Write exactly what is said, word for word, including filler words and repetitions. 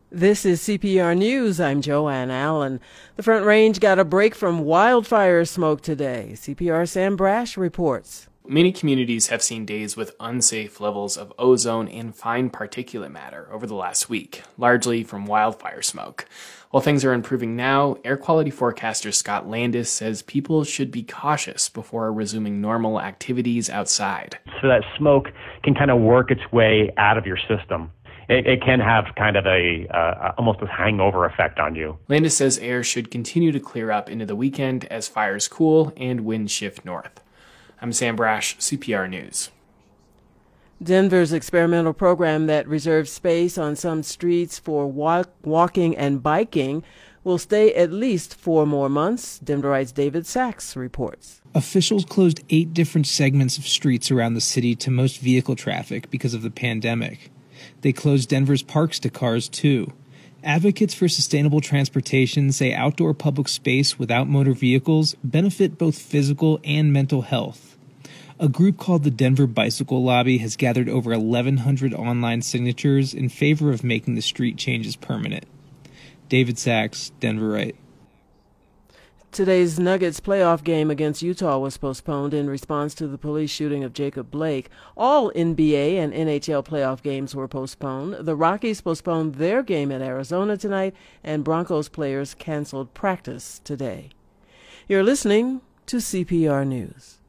This is C P R News. I'm Joanne Allen. The Front Range got a break from wildfire smoke today. C P R Sam Brash reports. Many communities have seen days with unsafe levels of ozone and fine particulate matter over the last week, largely from wildfire smoke. While things are improving now, air quality forecaster Scott Landis says people should be cautious before resuming normal activities outside. So that smoke can kind of work its way out of your system. It, it can have kind of a uh, almost a hangover effect on you. Landis says air should continue to clear up into the weekend as fires cool and winds shift north. I'm Sam Brash, C P R News. Denver's experimental program that reserves space on some streets for walk, walking and biking will stay at least four more months. Denverite's David Sachs reports. Officials closed eight different segments of streets around the city to most vehicle traffic because of the pandemic. They closed Denver's parks to cars, too. Advocates for sustainable transportation say outdoor public space without motor vehicles benefit both physical and mental health. A group called the Denver Bicycle Lobby has gathered over eleven hundred online signatures in favor of making the street changes permanent. David Sachs, Denverite. Today's Nuggets playoff game against Utah was postponed in response to the police shooting of Jacob Blake. All N B A and N H L playoff games were postponed. The Rockies postponed their game at Arizona tonight, and Broncos players canceled practice today. You're listening to C P R News.